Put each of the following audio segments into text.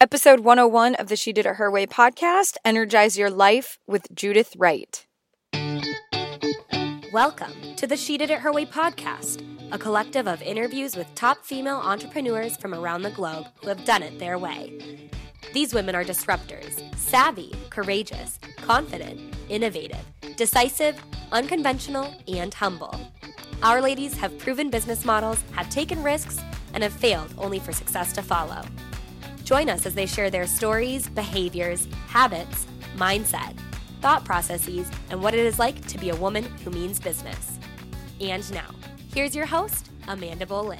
Episode 101 of the She Did It Her Way podcast, Energize Your Life with Judith Wright. Welcome to the She Did It Her Way podcast, a collective of interviews with top female entrepreneurs from around the globe who have done it their way. These women are disruptors, savvy, courageous, confident, innovative, decisive, unconventional, and humble. Our ladies have proven business models, have taken risks, and have failed only for success to follow. Join us as they share their stories, behaviors, habits, mindset, thought processes, and what it is like to be a woman who means business. And now, here's your host, Amanda Boleyn.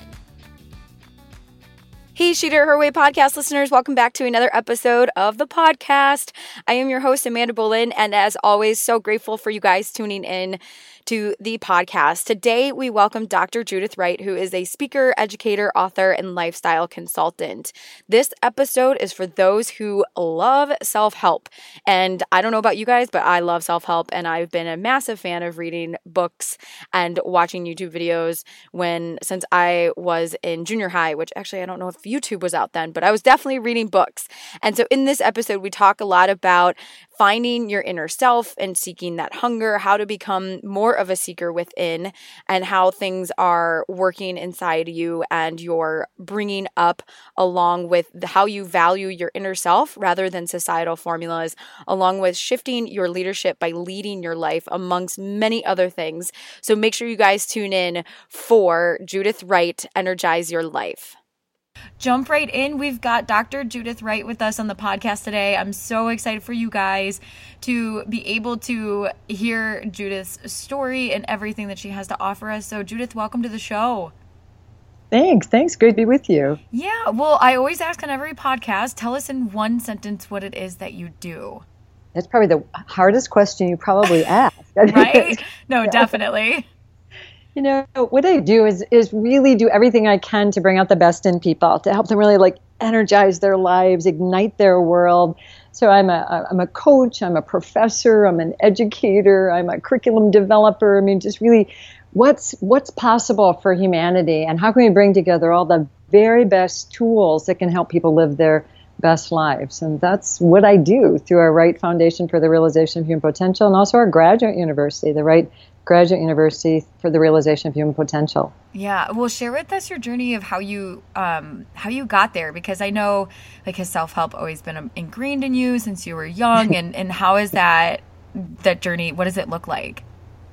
Hey, She Did It Her Way podcast listeners. Welcome back to another episode of the podcast. I am your host, Amanda Boleyn, and as always, so grateful for you guys tuning in to the podcast. Today, we welcome Dr. Judith Wright, who is a speaker, educator, author, and lifestyle consultant. This episode is for those who love self-help. And I don't know about you guys, but I love self-help, and I've been a massive fan of reading books and watching YouTube videos since I was in junior high, which actually I don't know if YouTube was out then, but I was definitely reading books. And so in this episode, we talk a lot about finding your inner self and seeking that hunger, how to become more of a seeker within, and how things are working inside you and you're bringing up along with how you value your inner self rather than societal formulas, along with shifting your leadership by leading your life amongst many other things. So make sure you guys tune in for Judith Wright, Energize Your Life. Jump right in. We've got Dr. Judith Wright with us on the podcast today. I'm so excited for you guys to be able to hear Judith's story and everything that she has to offer us. So Judith, welcome to the show. Thanks. Great to be with you. Yeah. Well, I always ask on every podcast, tell us in one sentence what it is that you do. That's probably the hardest question you probably ask. Right? No, definitely. You know, what I do is really do everything I can to bring out the best in people, to help them really energize their lives, ignite their world. So I'm a coach, I'm a professor, I'm an educator, I'm a curriculum developer. I mean, just really what's possible for humanity, and how can we bring together all the very best tools that can help people live their best lives. And that's what I do through our Wright Foundation for the Realization of Human Potential, and also our graduate university, the Wright Graduate University for the Realization of Human Potential. Yeah, well, share with us your journey of how you got there, because I know has self-help always been ingrained in you since you were young, and how is that journey? What does it look like?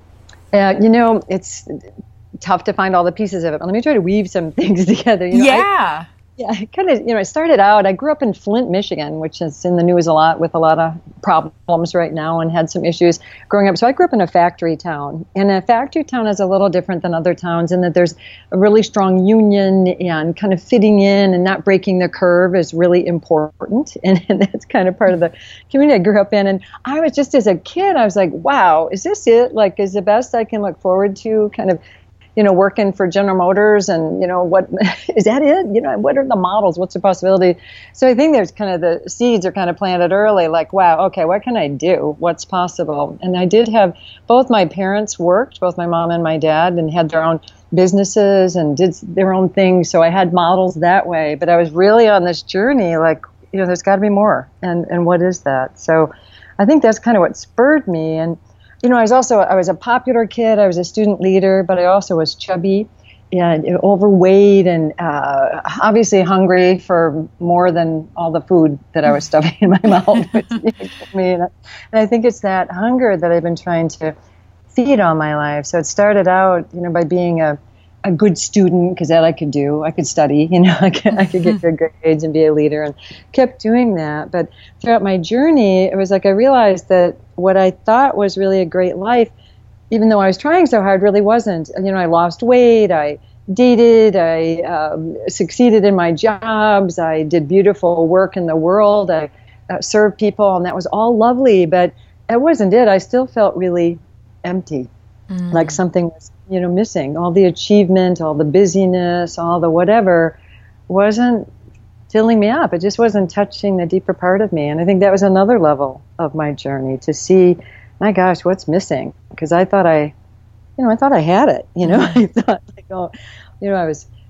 It's tough to find all the pieces of it. Let me try to weave some things together. I started out, I grew up in Flint, Michigan, which is in the news a lot with a lot of problems right now, and had some issues growing up. So I grew up in a factory town, and a factory town is a little different than other towns in that there's a really strong union, and kind of fitting in and not breaking the curve is really important. And that's kind of part of the community I grew up in. And I was just, as a kid, I was like, wow, is this it? Is the best I can look forward to kind of working for General Motors, and, what is that it? What are the models? What's the possibility? So I think there's kind of the seeds are kind of planted early, wow, okay, what can I do? What's possible? And I did have both my parents worked, both my mom and my dad, and had their own businesses and did their own things. So I had models that way, but I was really on this journey, there's got to be more. And what is that? So I think that's kind of what spurred me. And I was a popular kid. I was a student leader, but I also was chubby and overweight, and obviously hungry for more than all the food that I was stuffing in my mouth. And I think it's that hunger that I've been trying to feed all my life. So it started out, by being a good student, because that I could do. I could study, I could get good grades and be a leader, and kept doing that. But throughout my journey, it was I realized that what I thought was really a great life, even though I was trying so hard, really wasn't. I lost weight, I dated, I succeeded in my jobs, I did beautiful work in the world, I served people, and that was all lovely, but it wasn't it. I still felt really empty, like something was missing. All the achievement, all the busyness, all the whatever wasn't filling me up. It just wasn't touching the deeper part of me. And I think that was another level of my journey, to see, my gosh, what's missing? Because I thought I had it. I thought I was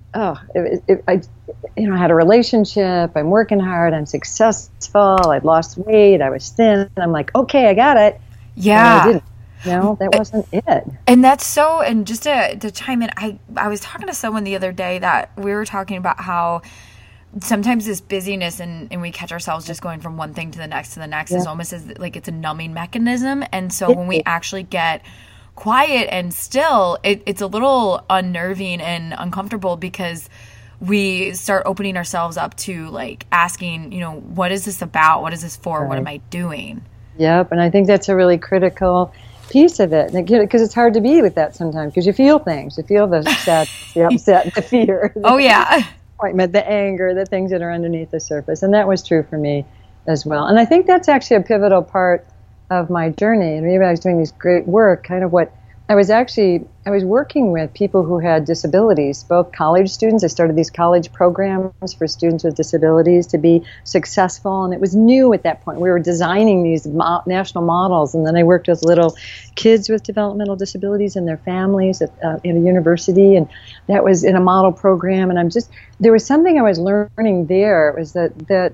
I had a relationship. I'm working hard. I'm successful. I'd lost weight. I was thin. I'm like, okay, I got it. Yeah. And I didn't. That wasn't it. And that's so, and just to chime in, I was talking to someone the other day that we were talking about how sometimes this busyness and we catch ourselves just going from one thing to the next is almost as like it's a numbing mechanism. And so when we actually get quiet and still, it's a little unnerving and uncomfortable because we start opening ourselves up to like asking, what is this about? What is this for? Right. What am I doing? Yep. And I think that's a really critical piece of it, because it's hard to be with that sometimes, because you feel things. You feel the sadness, the upset, the fear. The disappointment, the anger, the things that are underneath the surface. And that was true for me as well. And I think that's actually a pivotal part of my journey. And maybe I was doing this great work, kind of what I was working with people who had disabilities, both college students. I started these college programs for students with disabilities to be successful, and it was new at that point. We were designing these national models, and then I worked with little kids with developmental disabilities and their families at a university, and that was in a model program. And there was something I was learning there. It was that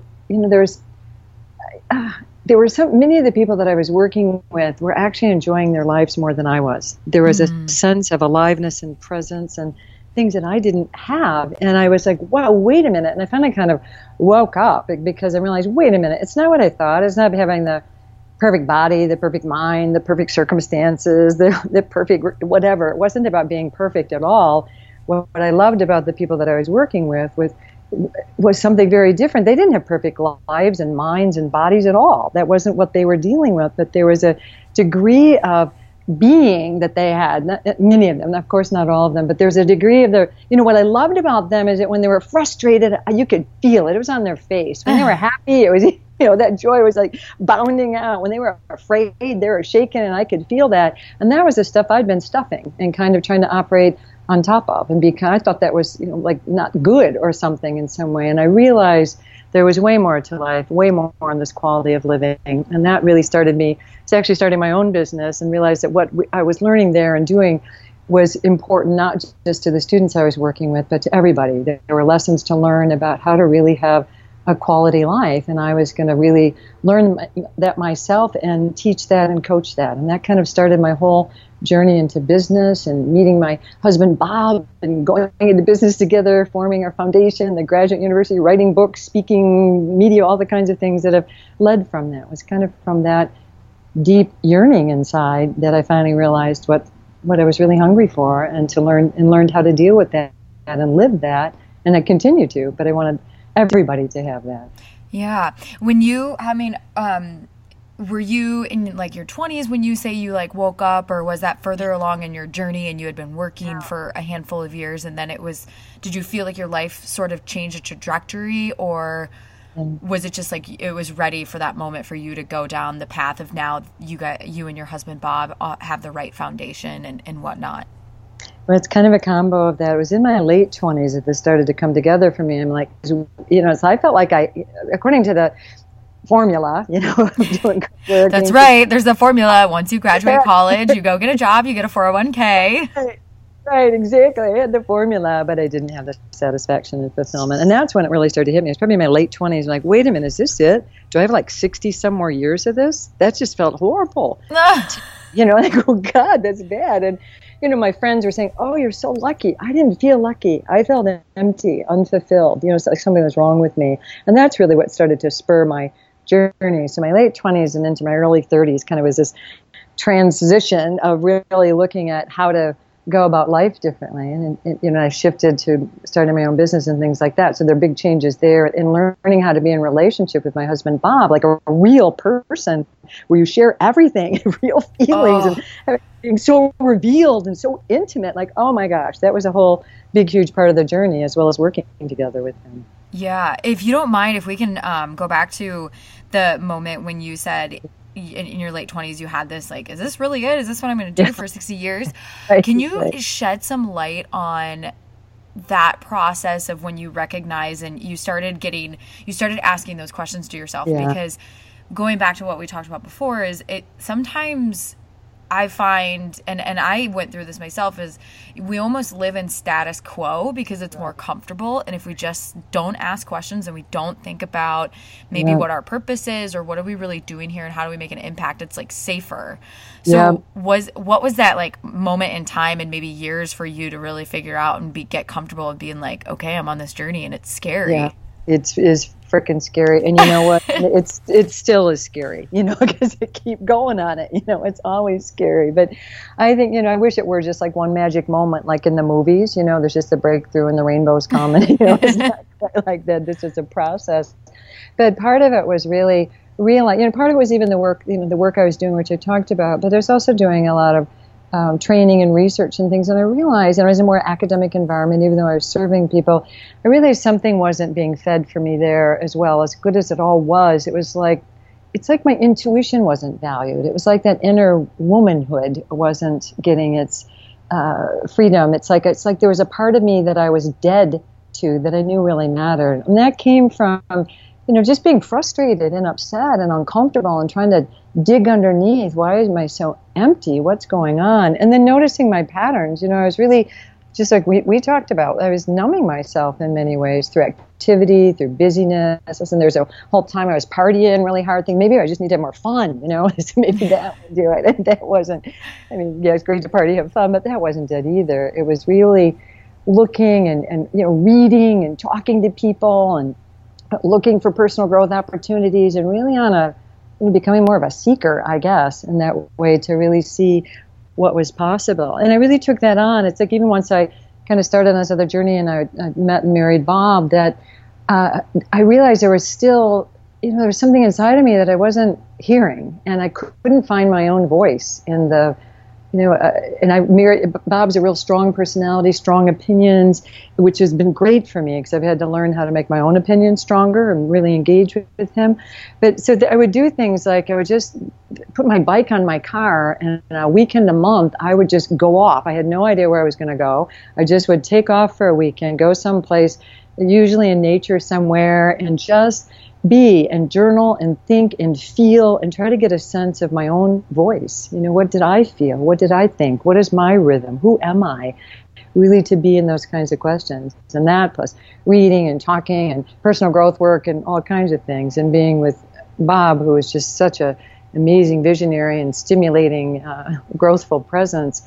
there were many of the people that I was working with were actually enjoying their lives more than I was. There was a sense of aliveness and presence and things that I didn't have. And I was like, wow, wait a minute. And I finally kind of woke up because I realized, wait a minute, it's not what I thought. It's not having the perfect body, the perfect mind, the perfect circumstances, the perfect whatever. It wasn't about being perfect at all. What I loved about the people that I was working with was something very different. They didn't have perfect lives and minds and bodies at all. That wasn't what they were dealing with, but there was a degree of being that they had, many of them, of course not all of them, but there's a degree of what I loved about them is that when they were frustrated, you could feel it. It was on their face. When they were happy, it was, that joy was like bounding out. When they were afraid, they were shaking, and I could feel that. And that was the stuff I'd been stuffing and kind of trying to operate on top of, and I thought that was like not good or something in some way. And I realized there was way more to life, way more on this quality of living, and that really started me to actually starting my own business, and realized that what I was learning there and doing was important, not just to the students I was working with, but to everybody. There were lessons to learn about how to really have a quality life, and I was going to really learn that myself and teach that and coach that. And that kind of started my whole journey into business, and meeting my husband Bob and going into business together, forming our foundation, the Graduate University, writing books, speaking, media, all the kinds of things that have led from that. It was kind of from that deep yearning inside that I finally realized what I was really hungry for, and learned how to deal with that and live that. And I continue to, but I wanted everybody to have that. Yeah. Were you in like your 20s when you say you like woke up, or was that further along in your journey and you had been working for a handful of years, and then did you feel like your life sort of changed a trajectory, or was it just like it was ready for that moment for you to go down the path of now you and your husband Bob have the right foundation and whatnot? Well, it's kind of a combo of that. It was in my late 20s that this started to come together for me. I'm like, so I felt like according to the formula, doing work. That's right. There's a formula. Once you graduate college, you go get a job, you get a 401k. Right, exactly. I had the formula, but I didn't have the satisfaction and fulfillment. And that's when it really started to hit me. It was probably in my late 20s. I'm like, wait a minute, is this it? Do I have like 60 some more years of this? That just felt horrible. Like, oh God, that's bad. And my friends were saying, oh, you're so lucky. I didn't feel lucky. I felt empty, unfulfilled. It's like something was wrong with me. And that's really what started to spur my journey. So my late 20s and into my early 30s kind of was this transition of really looking at how to go about life differently. And I shifted to starting my own business and things like that. So there are big changes there in learning how to be in relationship with my husband, Bob, like a real person where you share everything, real feelings, and being so revealed and so intimate. Like, oh my gosh, that was a whole big, huge part of the journey, as well as working together with him. Yeah. If you don't mind, if we can go back to the moment when you said in your late 20s, you had this, like, is this really it? Is this what I'm going to do for 60 years? Right. Can you shed some light on that process of when you recognize and you started asking those questions to yourself? Because going back to what we talked about before is sometimes I find, and I went through this myself, is we almost live in status quo because it's more comfortable. And if we just don't ask questions and we don't think about maybe what our purpose is or what are we really doing here and how do we make an impact, it's like safer. So what was that like moment in time and maybe years for you to really figure out and get comfortable and being like, okay, I'm on this journey and it's scary. Yeah, it's freaking scary. And you know what? it still is scary, because I keep going on it. It's always scary. But I think, I wish it were just like one magic moment, like in the movies, there's just a breakthrough and the rainbow's coming. It's not quite like that. This is a process. But part of it was really realize, part of it was even the work, the work I was doing, which I talked about, but there's also doing a lot of training and research and things. And I realized, and I was in a more academic environment, even though I was serving people, I realized something wasn't being fed for me there as well. As good as it all was, it's like my intuition wasn't valued. It was like that inner womanhood wasn't getting its freedom. It's like there was a part of me that I was dead to that I knew really mattered. And that came from just being frustrated and upset and uncomfortable and trying to dig underneath. Why am I so empty? What's going on? And then noticing my patterns. I was really just like we talked about. I was numbing myself in many ways through activity, through busyness. And there's a whole time I was partying really hard, thinking maybe I just need to have more fun, so maybe that would do it. And that wasn't, it's great to party, have fun, but that wasn't it either. It was really looking and reading and talking to people and looking for personal growth opportunities and really on becoming more of a seeker, I guess, in that way to really see what was possible. And I really took that on. It's like even once I kind of started on this other journey and I met and married Bob, that I realized there was still, there was something inside of me that I wasn't hearing, and I couldn't find my own voice in the and I married, Bob's a real strong personality, strong opinions, which has been great for me because I've had to learn how to make my own opinions stronger and really engage with him. But so I would do things like I would just put my bike on my car, and a weekend a month I would just go off. I had no idea where I was going to go. I just would take off for a weekend, go someplace, usually in nature somewhere, and just be and journal and think and feel and try to get a sense of my own voice. What did I feel? What did I think? What is my rhythm? Who am I? Really to be in those kinds of questions. And that plus reading and talking and personal growth work and all kinds of things, and being with Bob, who is just such a amazing visionary and stimulating, growthful presence.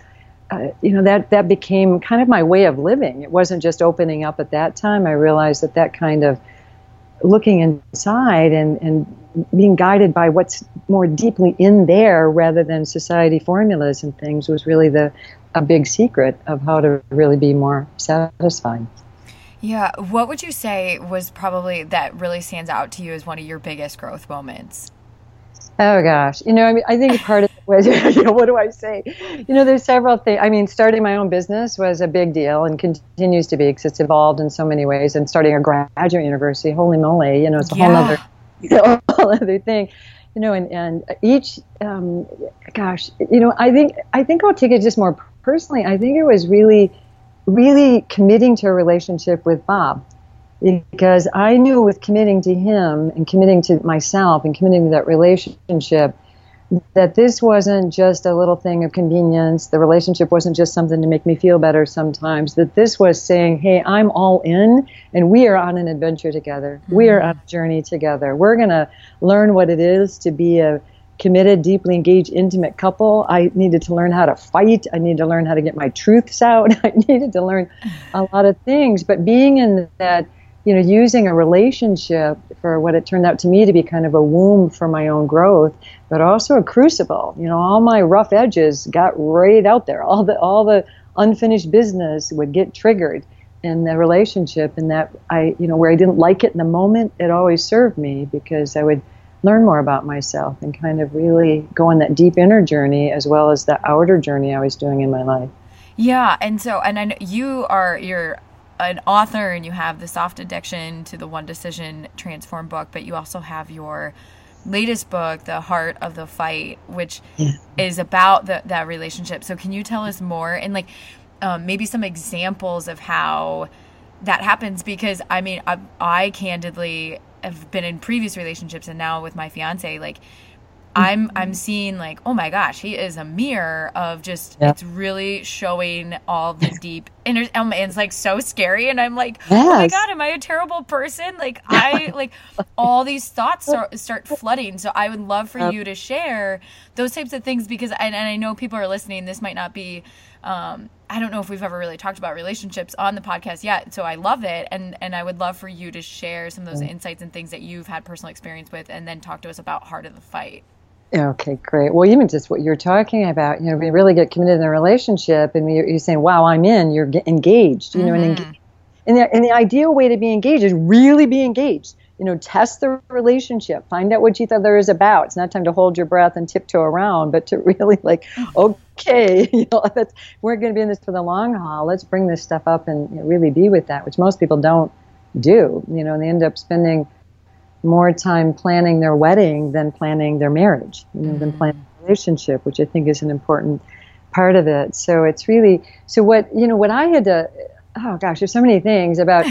That became kind of my way of living. It wasn't just opening up at that time. I realized that kind of looking inside and being guided by what's more deeply in there rather than society formulas and things was really a big secret of how to really be more satisfied. Yeah. What would you say was probably that really stands out to you as one of your biggest growth moments? Oh gosh. I think part of it was, what do I say? There's several things. Starting my own business was a big deal and continues to be because it's evolved in so many ways. And starting a graduate university, holy moly, it's a whole other thing. And each, I think I'll take it just more personally. I think it was really, really committing to a relationship with Bob. Because I knew with committing to him and committing to myself and committing to that relationship, that this wasn't just a little thing of convenience. The relationship wasn't just something to make me feel better sometimes. That this was saying, hey, I'm all in and we are on an adventure together. Mm-hmm. We are on a journey together. We're going to learn what it is to be a committed, deeply engaged, intimate couple. I needed to learn how to fight. I needed to learn how to get my truths out. I needed to learn a lot of things. But being in that, using a relationship for what it turned out to me to be kind of a womb for my own growth, but also a crucible. All my rough edges got right out there. All the unfinished business would get triggered in the relationship, and that where I didn't like it in the moment, it always served me because I would learn more about myself and kind of really go on that deep inner journey as well as the outer journey I was doing in my life. Yeah, and I know you're an author and you have the Soft Addiction to the One Decision Transform book, but you also have your latest book, The Heart of the Fight, which is about that relationship. So can you tell us more and maybe some examples of how that happens? Because I candidly have been in previous relationships and now with my fiance, I'm seeing like, oh my gosh, he is a mirror of just, it's really showing all the deep inner, and it's like so scary. And I'm like, oh my God, am I a terrible person? Like like all these thoughts start flooding. So I would love for you to share those types of things, because, and I know people are listening, this might not be, I don't know if we've ever really talked about relationships on the podcast yet. So I love it. And I would love for you to share some of those insights and things that you've had personal experience with, and then talk to us about Heart of the Fight. Okay, great. Well, even just what you're talking about, we really get committed in a relationship, and you're saying, wow, I'm in, you're engaged, and the ideal way to be engaged is really be engaged. Test the relationship, find out what each other is about. It's not time to hold your breath and tiptoe around, but to really okay, we're going to be in this for the long haul. Let's bring this stuff up and really be with that, which most people don't do, and they end up spending more time planning their wedding than planning their marriage, than planning a relationship, which I think is an important part of it. So it's really, what I had to, oh gosh, there's so many things about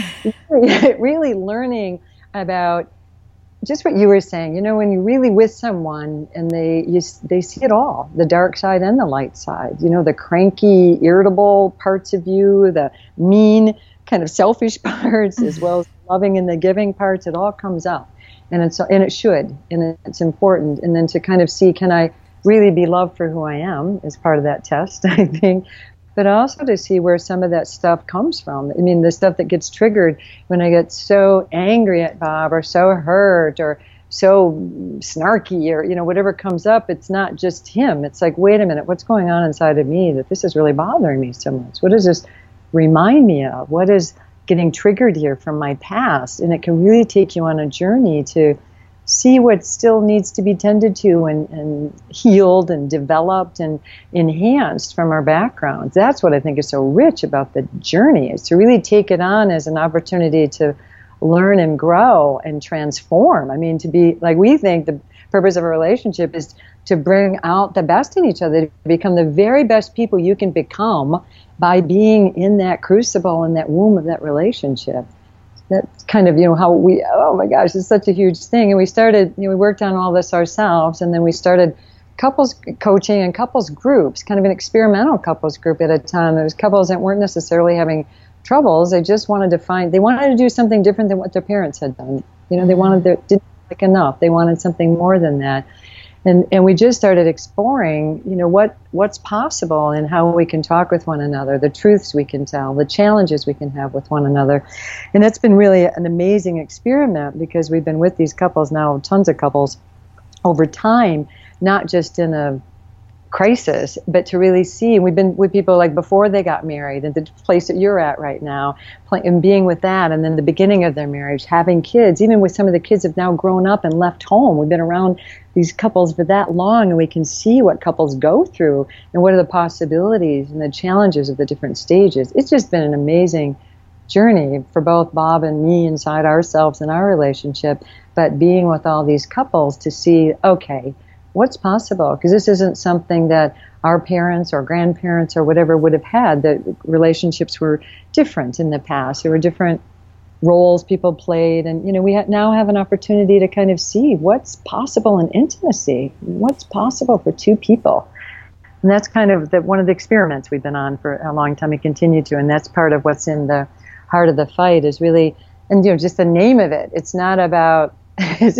really learning about just what you were saying, when you're really with someone and they see it all, the dark side and the light side, the cranky, irritable parts of you, the mean, kind of selfish parts, as well as the loving and the giving parts, it all comes up. And it should, and it's important. And then to kind of see, can I really be loved for who I am, is part of that test, I think. But also to see where some of that stuff comes from. I mean, the stuff that gets triggered when I get so angry at Bob, or so hurt, or so snarky, or whatever comes up. It's not just him. It's like, wait a minute, what's going on inside of me that this is really bothering me so much? What does this remind me of? What is getting triggered here from my past? And it can really take you on a journey to see what still needs to be tended to and healed and developed and enhanced from our backgrounds. That's what I think is so rich about the journey, is to really take it on as an opportunity to learn and grow and transform. I mean, to be, like, we think the purpose of a relationship is to bring out the best in each other, to become the very best people you can become by being in that crucible, in that womb of that relationship. That's kind of, how we, oh my gosh, it's such a huge thing. And we started, we worked on all this ourselves, and then we started couples coaching and couples groups, kind of an experimental couples group at a time. There was couples that weren't necessarily having troubles. They just wanted to do something different than what their parents had done. They didn't like enough. They wanted something more than that. And we just started exploring, what's possible and how we can talk with one another, the truths we can tell, the challenges we can have with one another. And that's been really an amazing experiment, because we've been with these couples now, tons of couples, over time, not just in a crisis, but to really see. We've been with people like before they got married, and the place that you're at right now, and being with that, and then the beginning of their marriage, having kids, even with some of the kids have now grown up and left home. We've been around these couples for that long, and we can see what couples go through and what are the possibilities and the challenges of the different stages. It's just been an amazing journey for both Bob and me inside ourselves and our relationship, but being with all these couples to see, okay, what's possible? Because this isn't something that our parents or grandparents or whatever would have had. The relationships were different in the past. There were different roles people played, and we now have an opportunity to kind of see what's possible in intimacy, what's possible for two people. And that's kind of one of the experiments we've been on for a long time and continue to, and that's part of what's in the Heart of the Fight, is really, and just the name of it, it's not about it's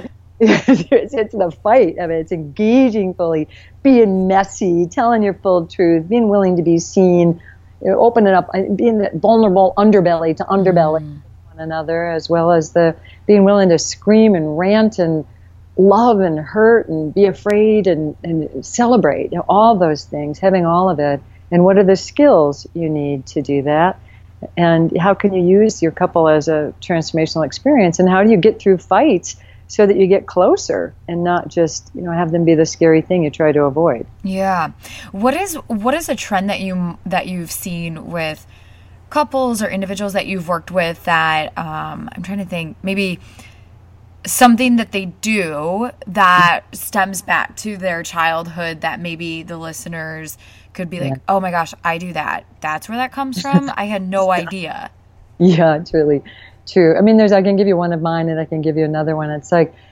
the fight of it. It's engaging fully, being messy, telling your full truth, being willing to be seen, opening up, being that vulnerable underbelly to underbelly one another, as well as the being willing to scream and rant and love and hurt and be afraid and celebrate. All those things, having all of it. And what are the skills you need to do that? And how can you use your couple as a transformational experience? And how do you get through fights so that you get closer and not just, have them be the scary thing you try to avoid? Yeah. What is a trend that you've seen with couples or individuals that you've worked with that, I'm trying to think, maybe something that they do that stems back to their childhood that maybe the listeners could be like, oh my gosh, I do that. That's where that comes from? I had no idea. Yeah, it's really true. I mean, I can give you one of mine and I can give you another one. It's like,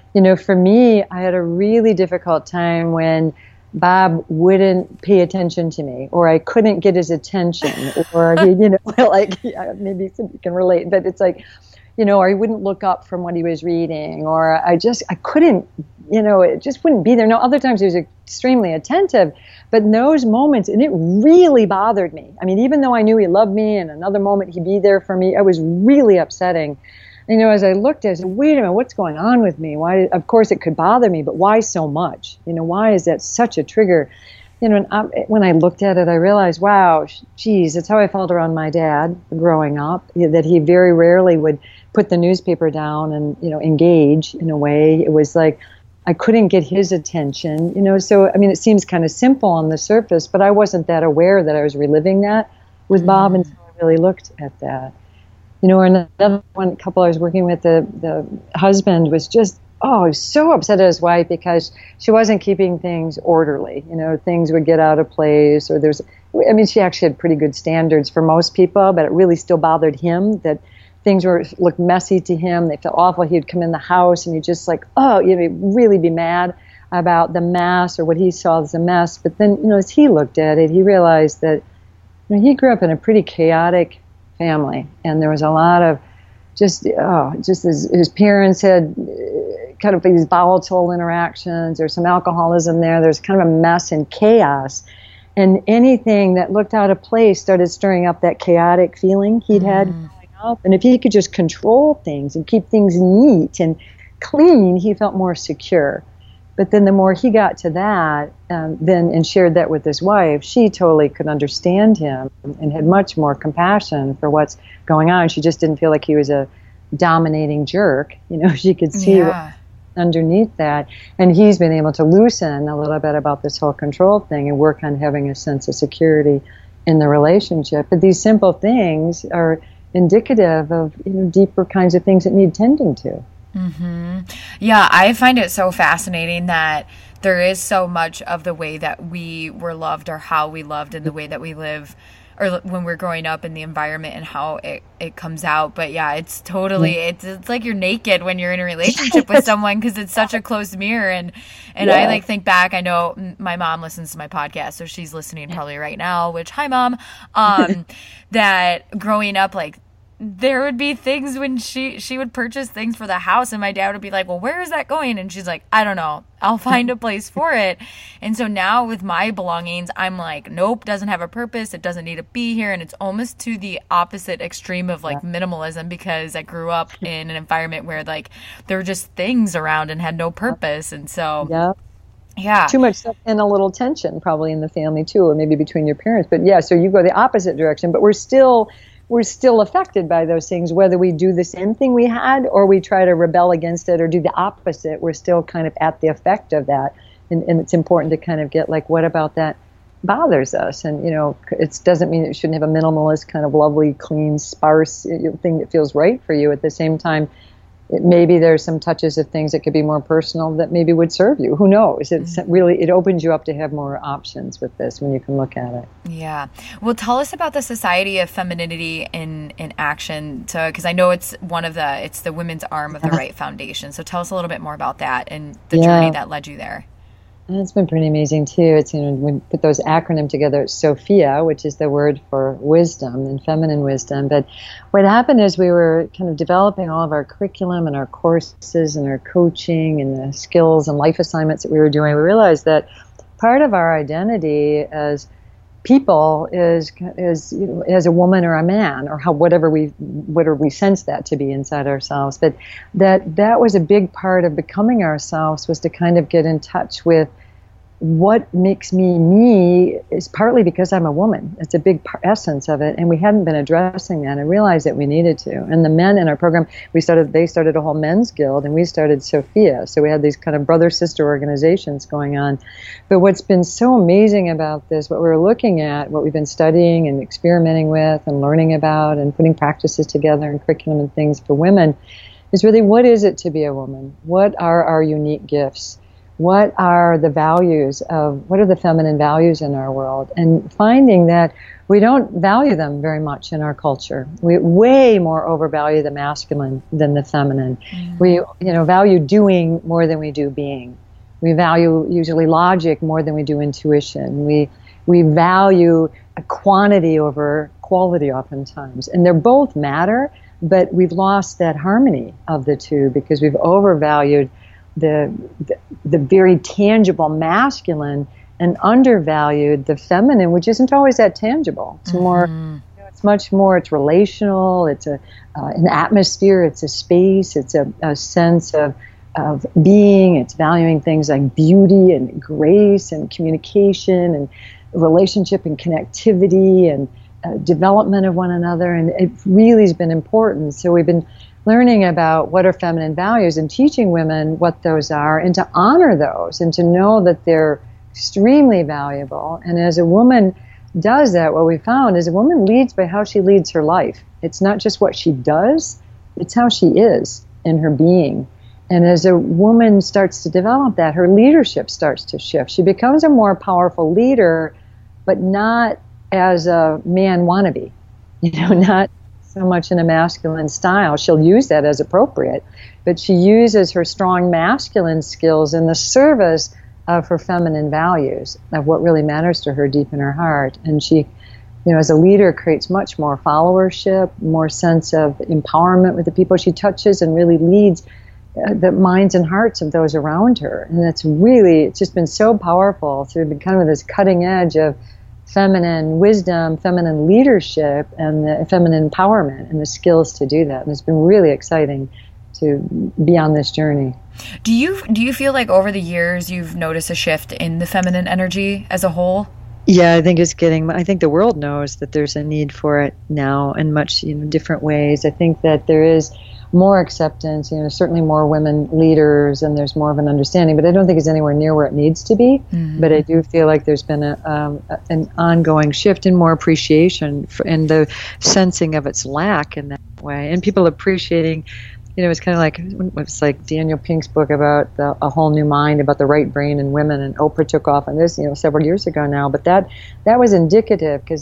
For me, I had a really difficult time when Bob wouldn't pay attention to me, or I couldn't get his attention, or he, like, maybe you can relate, but it's like, or he wouldn't look up from what he was reading, or I couldn't, it just wouldn't be there. No, other times he was extremely attentive, but in those moments, and it really bothered me. I mean, even though I knew he loved me, and another moment he'd be there for me, it was really upsetting. As I looked at it, I said, wait a minute, what's going on with me? Why? Of course, it could bother me, but why so much? Why is that such a trigger? And when I looked at it, I realized, wow, geez, that's how I felt around my dad growing up, that he very rarely would put the newspaper down and, engage in a way. It was like I couldn't get his attention, So, I mean, it seems kind of simple on the surface, but I wasn't that aware that I was reliving that with Bob until I really looked at that. Or another couple I was working with, the husband was just, he was so upset at his wife because she wasn't keeping things orderly. Things would get out of place, or she actually had pretty good standards for most people, but it really still bothered him that things looked messy to him. They felt awful. He'd come in the house and he'd just like, really be mad about the mess or what he saw as a mess. But then, as he looked at it, he realized that he grew up in a pretty chaotic family, and there was a lot of just his parents had kind of these volatile interactions. There's some alcoholism there. There's kind of a mess and chaos, and anything that looked out of place started stirring up that chaotic feeling he'd had growing up. And if he could just control things and keep things neat and clean, he felt more secure. But then the more he got to that, and shared that with his wife, she totally could understand him and had much more compassion for what's going on. She just didn't feel like he was a dominating jerk. She could see what underneath that. And he's been able to loosen a little bit about this whole control thing and work on having a sense of security in the relationship. But these simple things are indicative of deeper kinds of things that need tending to. Mm-hmm. Yeah, I find it so fascinating that there is so much of the way that we were loved or how we loved and the way that we live or when we're growing up in the environment and how it comes out. But yeah, it's totally, it's like you're naked when you're in a relationship with someone because it's such a close mirror. And I like think back, I know my mom listens to my podcast, so she's listening probably right now, which, hi Mom, that growing up, like, there would be things when she would purchase things for the house and my dad would be like, well, where is that going? And she's like, I don't know. I'll find a place for it. And so now with my belongings, I'm like, nope, doesn't have a purpose. It doesn't need to be here. And it's almost to the opposite extreme of like minimalism because I grew up in an environment where like there were just things around and had no purpose. And so yeah. Too much stuff and a little tension probably in the family too, or maybe between your parents. But yeah, so you go the opposite direction, but we're still affected by those things, whether we do the same thing we had or we try to rebel against it or do the opposite. We're still kind of at the effect of that. And it's important to kind of get like, what about that bothers us? And, it doesn't mean it shouldn't have a minimalist kind of lovely, clean, sparse thing that feels right for you. At the same time, maybe there's some touches of things that could be more personal that maybe would serve you. Who knows? It opens you up to have more options with this when you can look at it. Yeah. Well, tell us about the Society of Femininity in Action, because I know it's it's the women's arm of the Right Foundation. So tell us a little bit more about that and the journey that led you there. And it's been pretty amazing too. It's, we put those acronyms together. It's Sophia, which is the word for wisdom and feminine wisdom. But what happened is we were kind of developing all of our curriculum and our courses and our coaching and the skills and life assignments that we were doing. We realized that part of our identity as people is as a woman or a man, or whatever we sense that to be inside ourselves. But that was a big part of becoming ourselves, was to kind of get in touch with what makes me is partly because I'm a woman. It's a big essence of it, and we hadn't been addressing that. I realized that we needed to. And the men in our program, they started a whole men's guild, and we started Sophia. So we had these kind of brother-sister organizations going on. But what's been so amazing about this, what we're looking at, what we've been studying and experimenting with and learning about and putting practices together and curriculum and things for women, is really, what is it to be a woman? What are our unique gifts? what are the feminine values in our world, and finding that we don't value them very much in our culture. We way more overvalue the masculine than the feminine. We, value doing more than we do being. We value usually logic more than we do intuition. We value a quantity over quality oftentimes, and they both matter, but we've lost that harmony of the two because we've overvalued the very tangible masculine and undervalued the feminine, which isn't always that tangible. It's more, it's much more. It's relational. It's an atmosphere. It's a space. It's a sense of being. It's valuing things like beauty and grace and communication and relationship and connectivity and development of one another. And it really has been important. So we've been learning about what are feminine values and teaching women what those are and to honor those and to know that they're extremely valuable. And as a woman does that, what we found is a woman leads by how she leads her life. It's not just what she does, it's how she is in her being. And as a woman starts to develop that, her leadership starts to shift. She becomes a more powerful leader, but not as a man wannabe, not so much in a masculine style. She'll use that as appropriate, but she uses her strong masculine skills in the service of her feminine values, of what really matters to her deep in her heart. And she, as a leader, creates much more followership, more sense of empowerment with the people she touches, and really leads the minds and hearts of those around her. And it's just been so powerful. So we've been kind of this cutting edge of feminine wisdom, feminine leadership, and the feminine empowerment and the skills to do that. And it's been really exciting to be on this journey. Do you feel like over the years you've noticed a shift in the feminine energy as a whole? Yeah, I think I think the world knows that there's a need for it now in much different ways. I think that there is more acceptance, certainly more women leaders, and there's more of an understanding, but I don't think it's anywhere near where it needs to be. Mm-hmm. But I do feel like there's been an ongoing shift in more appreciation and the sensing of its lack in that way, and people appreciating. It's kind of like, it's like Daniel Pink's book about A Whole New Mind, about the right brain in women, and Oprah took off on this, several years ago now. But that was indicative because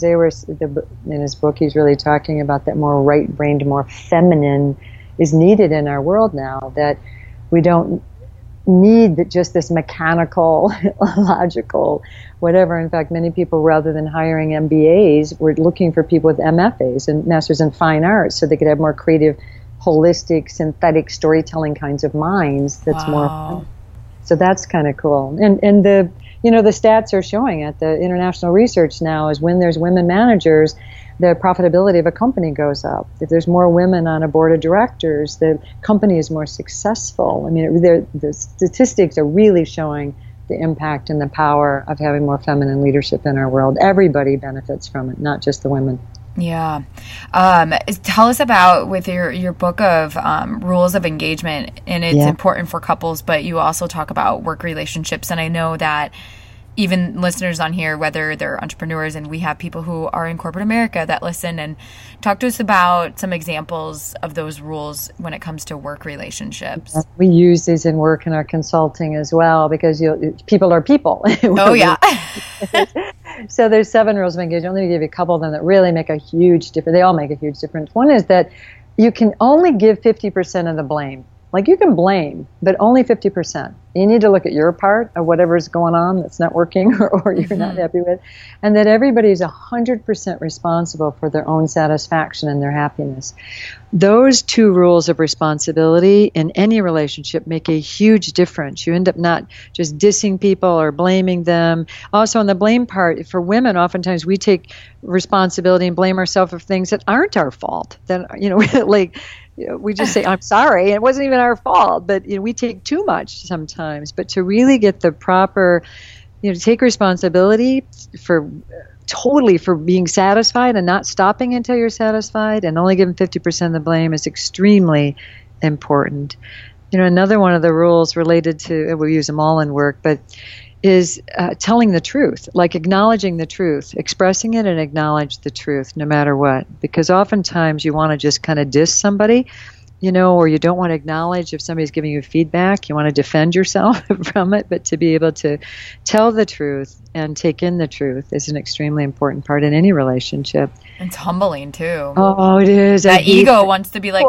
in his book, he's really talking about that more right-brained, more feminine is needed in our world now, that we don't need just this mechanical, logical, whatever. In fact, many people, rather than hiring MBAs, were looking for people with MFAs and Masters in Fine Arts so they could have more creative, holistic, synthetic storytelling kinds of minds. That's more fun. So that's kind of cool. And the stats are showing it. The international research now is when there's women managers, the profitability of a company goes up. If there's more women on a board of directors, the company is more successful. I mean, the statistics are really showing the impact and the power of having more feminine leadership in our world. Everybody benefits from it, not just the women. Yeah. Tell us about, with your book of rules of engagement, and it's important for couples, but you also talk about work relationships. And I know that even listeners on here, whether they're entrepreneurs, and we have people who are in corporate America that listen, and talk to us about some examples of those rules when it comes to work relationships. We use these in work and our consulting as well, because people are people. Oh, yeah. So there's 7 rules of engagement. Let me give you a couple of them that really make a huge difference. They all make a huge difference. One is that you can only give 50% of the blame. Like, you can blame, but only 50%. You need to look at your part of whatever's going on that's not working or you're not happy with, and that everybody is 100% responsible for their own satisfaction and their happiness. Those 2 rules of responsibility in any relationship make a huge difference. You end up not just dissing people or blaming them. Also, on the blame part, for women, oftentimes we take responsibility and blame ourselves for things that aren't our fault. Then, we just say, I'm sorry, it wasn't even our fault, but we take too much sometimes. But to really get the proper, take responsibility for being satisfied and not stopping until you're satisfied, and only giving 50% of the blame is extremely important. Another one of the rules related to, we use them all in work, but is telling the truth, like acknowledging the truth, expressing it and acknowledge the truth no matter what. Because oftentimes you want to just kind of diss somebody, or you don't want to acknowledge if somebody's giving you feedback. You want to defend yourself from it, but to be able to tell the truth and take in the truth is an extremely important part in any relationship. It's humbling too. Oh, it is. That ego wants to be like,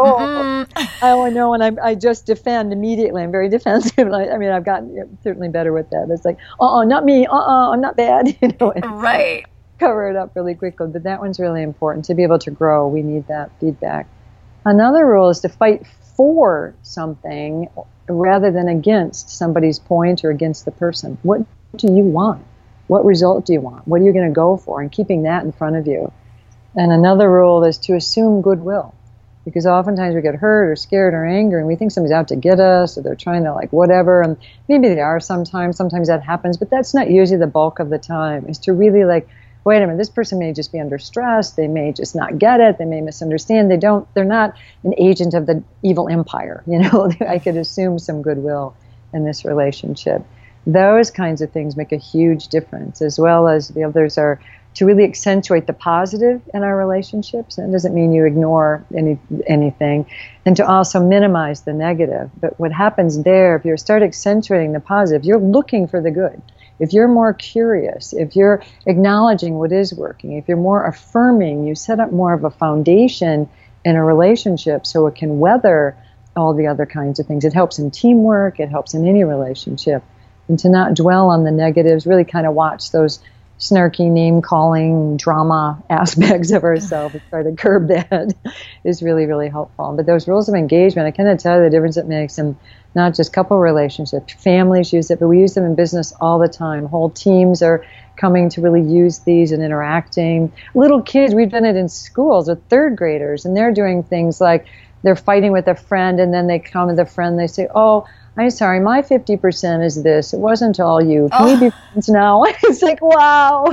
I know, and I just defend immediately. I'm very defensive. I've gotten certainly better with that. It's like, not me. I'm not bad. Right. Cover it up really quickly. But that one's really important. To be able to grow, we need that feedback. Another rule is to fight for something rather than against somebody's point or against the person. What do you want? What result do you want? What are you going to go for? And keeping that in front of you. And another rule is to assume goodwill. Because oftentimes we get hurt or scared or angry and we think somebody's out to get us or they're trying to whatever. And maybe they are sometimes. Sometimes that happens. But that's not usually the bulk of the time. Is to really wait a minute, this person may just be under stress. They may just not get it. They may misunderstand. They're not an agent of the evil empire. I could assume some goodwill in this relationship. Those kinds of things make a huge difference, as well as the others are to really accentuate the positive in our relationships. And it doesn't mean you ignore anything, and to also minimize the negative. But what happens there, if you start accentuating the positive, you're looking for the good. If you're more curious, if you're acknowledging what is working, if you're more affirming, you set up more of a foundation in a relationship so it can weather all the other kinds of things. It helps in teamwork, it helps in any relationship. And to not dwell on the negatives, really kind of watch those snarky, name-calling, drama aspects of ourselves and try to curb that is really, really helpful. But those rules of engagement, I cannot tell you the difference it makes in not just couple relationships. Families use it, but we use them in business all the time. Whole teams are coming to really use these and interacting. Little kids, we've done it in schools with third graders, and they're doing things like they're fighting with a friend, and then they come to the friend, they say, I'm sorry, my 50% is this. It wasn't all you. Can we be friends now? It's like, wow.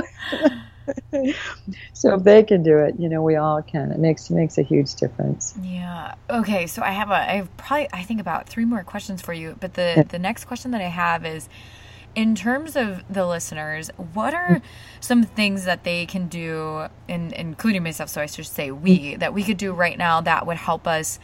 So if they can do it, we all can. It makes a huge difference. Yeah. Okay. So I have probably, I think about 3 more questions for you. But the next question that I have is, in terms of the listeners, what are some things that they can do, including myself, so I should say that we could do right now that would help us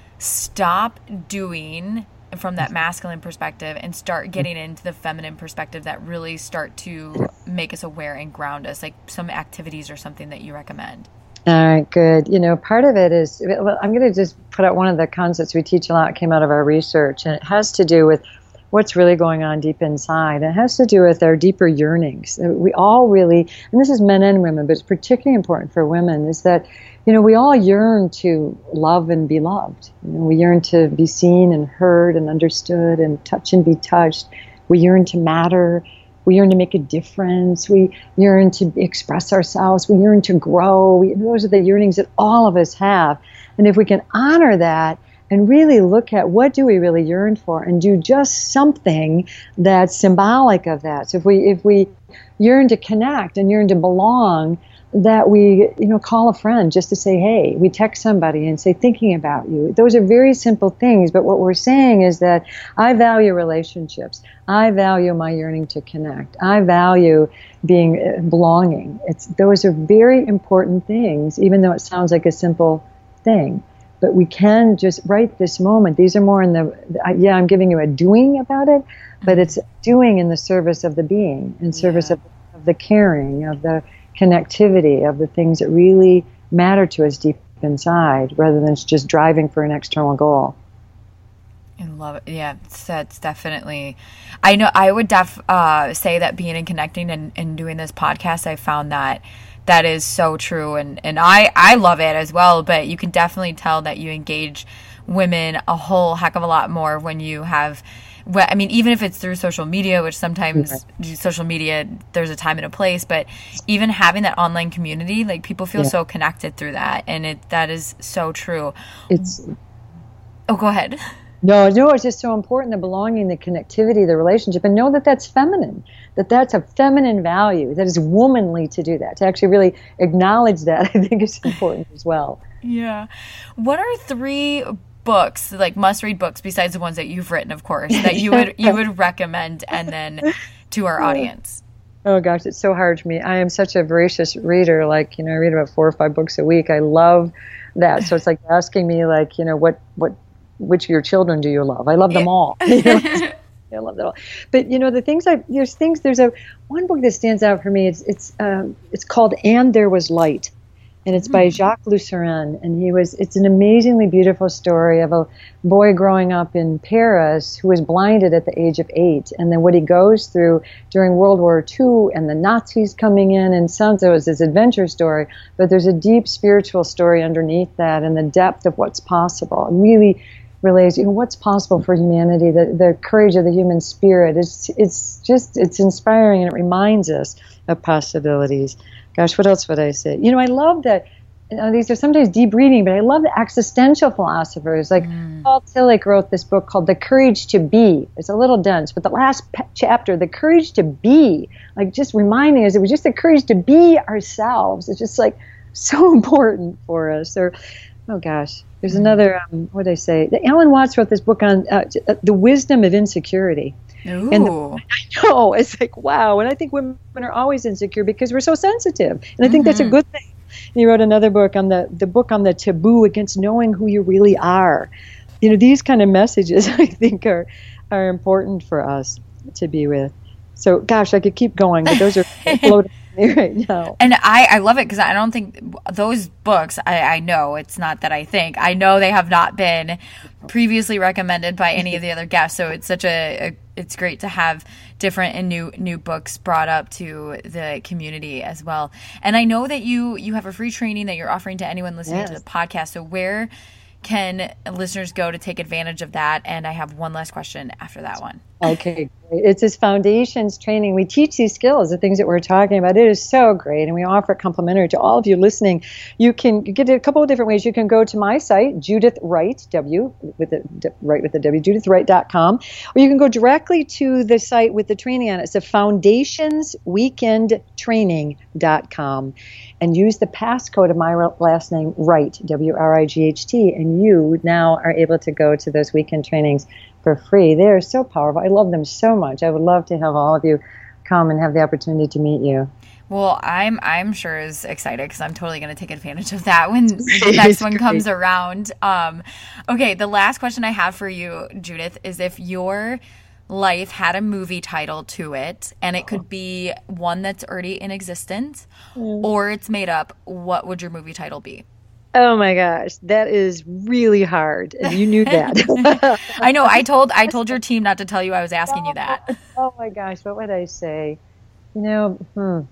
stop doing from that masculine perspective and start getting into the feminine perspective that really start to make us aware and ground us, like some activities or something that you recommend? All right, good. Part of it is, I'm going to just put out one of the concepts we teach a lot, came out of our research, and it has to do with what's really going on deep inside. It has to do with our deeper yearnings. We all really, and this is men and women, but it's particularly important for women, is that, we all yearn to love and be loved. We yearn to be seen and heard and understood and touch and be touched. We yearn to matter. We yearn to make a difference. We yearn to express ourselves. We yearn to grow. Those are the yearnings that all of us have. And if we can honor that and really look at what do we really yearn for and do just something that's symbolic of that. So if we yearn to connect and yearn to belong, that we, call a friend just to say, hey, we text somebody and say, thinking about you. Those are very simple things, but what we're saying is that I value relationships. I value my yearning to connect. I value belonging. Those are very important things, even though it sounds like a simple thing. But we can just right this moment. These are more in I'm giving you a doing about it, but it's doing in the service of the being, in service of the caring, of the connectivity, of the things that really matter to us deep inside, rather than just driving for an external goal. I love it. Yeah, that's definitely. I know. I would say that being and connecting and doing this podcast, I found that is so true, and I love it as well. But you can definitely tell that you engage women a whole heck of a lot more when you have. I mean, even if it's through social media, which sometimes social media, there's a time and a place, but even having that online community, like people feel so connected through that. And that is so true. Go ahead. No, it's just so important, the belonging, the connectivity, the relationship, and know that that's feminine, that's a feminine value, that is womanly to do that, to actually really acknowledge that, I think is important as well. Yeah. What are 3 books, like must-read books, besides the ones that you've written, of course, that you would recommend and then to our audience? Oh gosh, it's so hard for me. I am such a voracious reader. I read about 4 or 5 books a week. I love that. So it's like asking me, like, which of your children do you love? I love them all. I love that all. But there's one book that stands out for me. It's called And There Was Light. And it's by Jacques Luceren, and it's an amazingly beautiful story of a boy growing up in Paris who was blinded at the age of 8, and then what he goes through during World War II and the Nazis coming in, and sounds like it was this adventure story, but there's a deep spiritual story underneath that, and the depth of what's possible. It really relates, what's possible for humanity, the courage of the human spirit. It's inspiring, and it reminds us of possibilities. Gosh, what else would I say? I love that, these are sometimes deep reading, but I love the existential philosophers. Like Paul Tillich wrote this book called The Courage to Be. It's a little dense, but the last chapter, the courage to be, like just reminding us, it was just the courage to be ourselves. It's just like so important for us. Or, oh gosh, there's another, what did I say? Alan Watts wrote this book on the wisdom of insecurity. Ooh. And I know, it's like, wow. And I think women are always insecure because we're so sensitive. And I think that's a good thing. And he wrote another book on the book on the taboo against knowing who you really are. These kind of messages I think are important for us to be with. So, gosh, I could keep going, but those are floating me right now. And I love it because I don't think those books, I know, it's not that I know they have not been previously recommended by any of the other guests. So it's such it's great to have different and new books brought up to the community as well. And I know that you have a free training that you're offering to anyone listening to the podcast. So where can listeners go to take advantage of that? And I have one last question after that one. Okay, great. It's this foundations training. We teach these skills, the things that we're talking about. It is so great, and we offer it complimentary to all of you listening. You can get it a couple of different ways. You can go to my site, Judith Wright, judithwright.com, or you can go directly to the site with the training on it. It's the foundationsweekendtraining.com, and use the passcode of my last name, Wright, Wright, and you now are able to go to those weekend trainings for free. They are so powerful. I love them so much. I would love to have all of you come and have the opportunity to meet you. Well, I'm sure as excited because I'm totally going to take advantage of that when the next one comes around. Okay, the last question I have for you, Judith, is if your life had a movie title to it, and it could be one that's already in existence or it's made up, what would your movie title be? Oh my gosh, that is really hard. And you knew that. I know. I told your team not to tell you I was asking you that. Oh my gosh, what would I say? I don't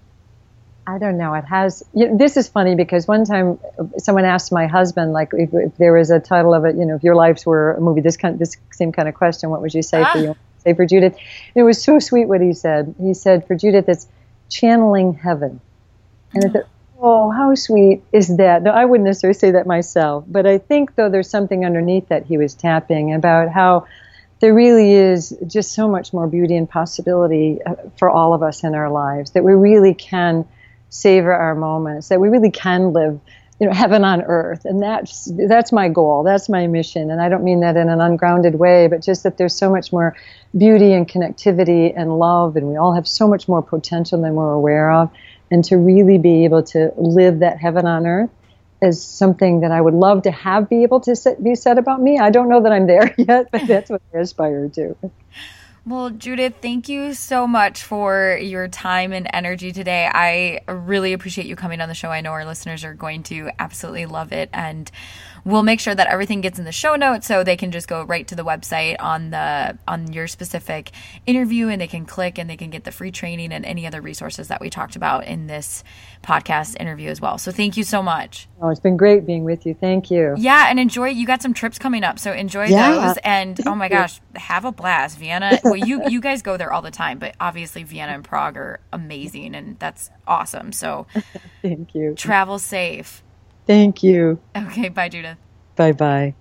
know. It has. This is funny because one time someone asked my husband, like, if there was a title of it, if your lives were a movie, this same kind of question, what would you say for you? Say for Judith. It was so sweet what he said. He said for Judith, it's channeling heaven, and I thought, oh, how sweet is that? No, I wouldn't necessarily say that myself, but I think, though, there's something underneath that he was tapping about how there really is just so much more beauty and possibility for all of us in our lives, that we really can savor our moments, that we really can live, heaven on earth. And that's my goal. That's my mission. And I don't mean that in an ungrounded way, but just that there's so much more beauty and connectivity and love, and we all have so much more potential than we're aware of. And to really be able to live that heaven on earth is something that I would love to be able to be said about me. I don't know that I'm there yet, but that's what I aspire to. Well, Judith, thank you so much for your time and energy today. I really appreciate you coming on the show. I know our listeners are going to absolutely love it, and we'll make sure that everything gets in the show notes so they can just go right to the website on your specific interview, and they can click and they can get the free training and any other resources that we talked about in this podcast interview as well. So thank you so much. Oh, it's been great being with you. Thank you. Yeah, and enjoy. You got some trips coming up, so enjoy those. And oh my gosh, have a blast. Vienna. Well, you guys go there all the time, but obviously Vienna and Prague are amazing, and that's awesome. So thank you. Travel safe. Thank you. Okay, bye, Judith. Bye-bye.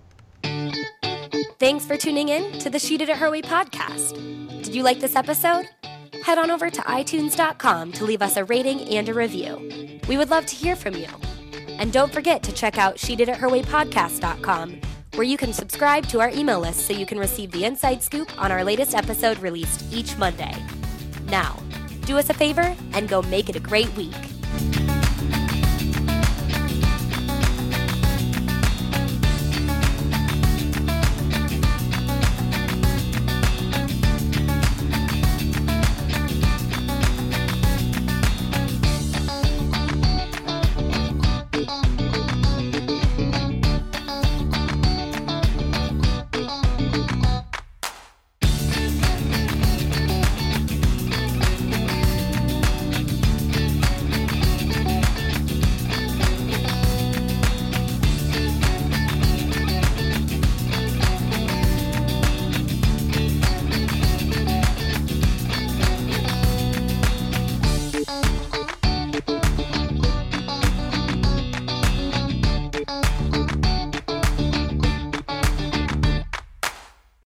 Thanks for tuning in to the She Did It Her Way podcast. Did you like this episode? Head on over to iTunes.com to leave us a rating and a review. We would love to hear from you. And don't forget to check out SheDidItHerWayPodcast.com, where you can subscribe to our email list so you can receive the inside scoop on our latest episode released each Monday. Now, do us a favor and go make it a great week.